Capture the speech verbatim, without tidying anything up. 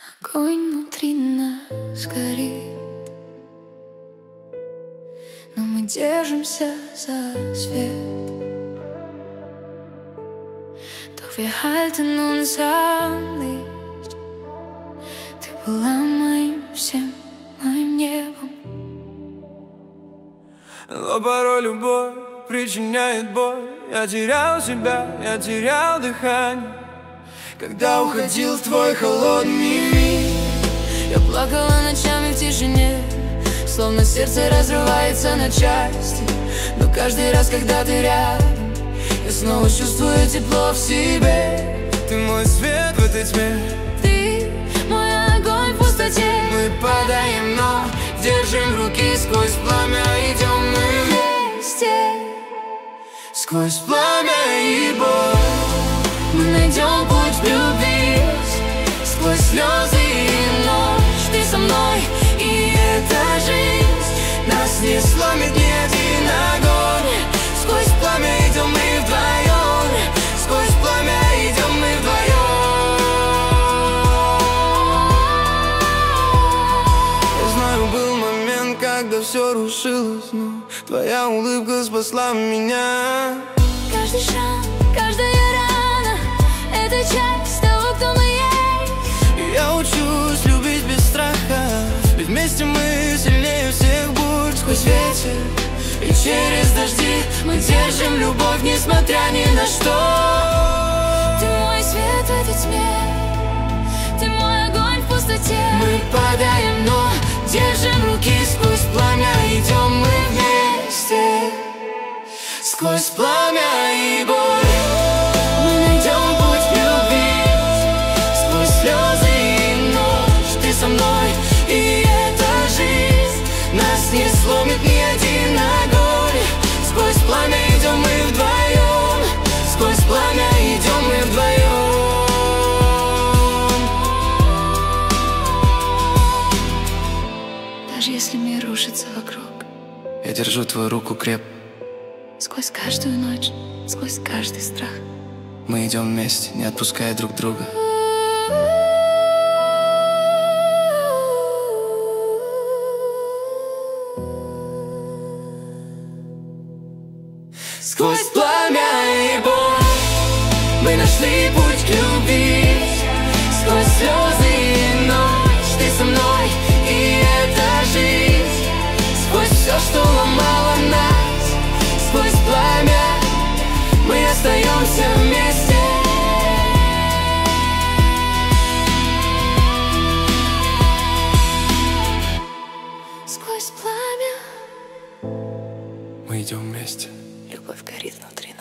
Огонь внутри нас горит, но мы держимся за свет. Doch wir halten uns an Licht. Ты была моим всем, моим небом. Но порой любовь причиняет боль. Я терял себя, я терял дыхание, когда уходил в твой холодный мир. Я плакала ночами в тишине, словно сердце разрывается на части. Но каждый раз, когда ты рядом, я снова чувствую тепло в себе. Ты мой свет в этой тьме, ты мой огонь в пустоте. Мы падаем, но держим руки. Сквозь пламя идем мы вместе. Сквозь пламя и боль мы найдем путь в любви. Сквозь слезы и ночь ты со мной, и эта жизнь нас не сломит ни один огонь. Сквозь пламя идем мы вдвоем. Сквозь пламя идем мы вдвоем. Я знаю, был момент, когда все рушилось, но твоя улыбка спасла меня. Каждый шаг, каждая рана — это часть того, кто мы есть. Я учусь любить без страха, ведь вместе мы сильнее всех бурь. Сквозь ветер и через дожди мы держим любовь, несмотря ни на что. Ты мой свет в этой тьме, ты мой огонь в пустоте. Мы падаем, но держим руки. Сквозь пламя идем мы вместе. Сквозь пламя и боль мы найдем путь в любви. Сквозь слезы и ночь ты со мной, и эта жизнь нас не сломит ни один огонь. Сквозь пламя идем мы вдвоем. Сквозь пламя идем мы вдвоем. Даже если мир рушится вокруг, я держу твою руку крепко. Сквозь каждую ночь, сквозь каждый страх мы идем вместе, не отпуская друг друга. Сквозь пламя и боль мы нашли путь к любви. Сквозь слезы и ночь ты со мной, и эта жизнь. Сквозь все, что ломало нас, сквозь пламя мы остаемся вместе. Сквозь пламя мы идем вместе. любовь горит внутри.